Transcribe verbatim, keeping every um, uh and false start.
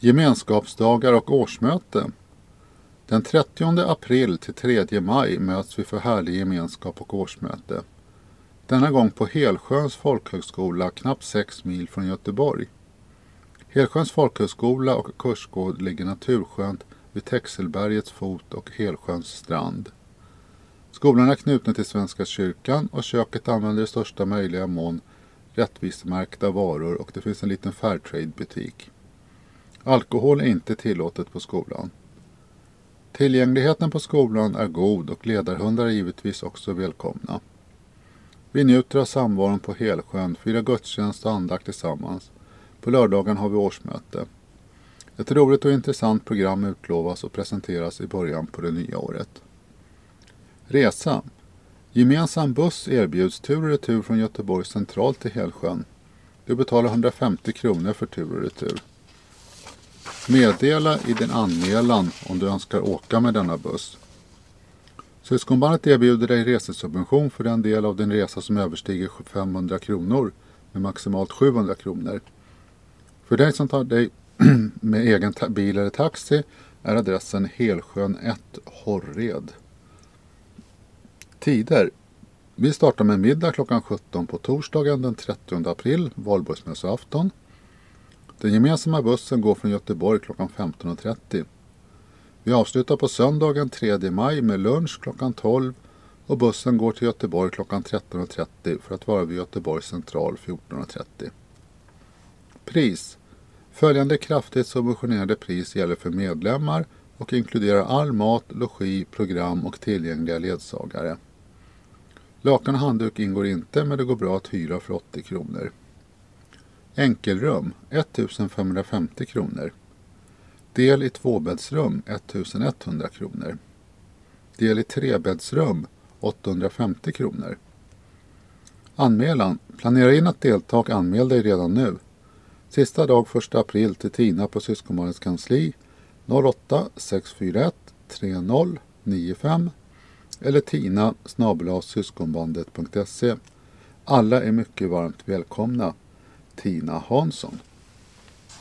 Gemenskapsdagar och årsmöte. Den trettionde april till tredje maj möts vi för härlig gemenskap och årsmöte. Denna gång på Helsjöns folkhögskola, knappt sex mil från Göteborg. Helsjöns folkhögskola och kursgård ligger naturskönt vid Texelbergets fot och Helsjöns strand. Skolan är knuten till Svenska kyrkan och köket använder i största möjliga mån rättvismärkta varor och det finns en liten Fairtrade-butik. Alkohol är inte tillåtet på skolan. Tillgängligheten på skolan är god och ledarhundar är givetvis också välkomna. Vi njuter av samvaron på Helsjön, firar gudstjänst och andakt tillsammans. På lördagen har vi årsmöte. Ett roligt och intressant program utlovas och presenteras i början på det nya året. Resa. Gemensam buss erbjuds tur och retur från Göteborg central till Helsjön. Du betalar hundrafemtio kronor för tur och retur. Meddela i din anmälan om du önskar åka med denna buss. Syskonbandet erbjuder dig resesubvention för den del av din resa som överstiger femhundra kronor med maximalt sjuhundra kronor. För dig som tar dig med egen ta- bil eller taxi är adressen Helsjön ett Horred. Tider. Vi startar med middag klockan sjutton på torsdagen den trettionde april, valborgsmässoafton. Den gemensamma bussen går från Göteborg klockan femton och trettio. Vi avslutar på söndagen tredje maj med lunch klockan tolv och bussen går till Göteborg klockan tretton och trettio för att vara vid Göteborg central fjorton och trettio. Pris. Följande kraftigt subventionerade pris gäller för medlemmar och inkluderar all mat, logi, program och tillgängliga ledsagare. Lakan och handduk ingår inte, men det går bra att hyra för åttio kronor. Enkelrum ettusen femhundrafemtio kronor. Del i tvåbäddsrum ettusen etthundra kronor. Del i trebäddsrum åttahundrafemtio kronor. Anmälan. Planera in att delta och anmäl dig redan nu. Sista dag första april till Tina på Syskonbandets kansli noll åtta sex fyra ett tre noll nio fem eller tina snabel-a syskonbandet punkt se. Alla är mycket varmt välkomna. Tina Hansson.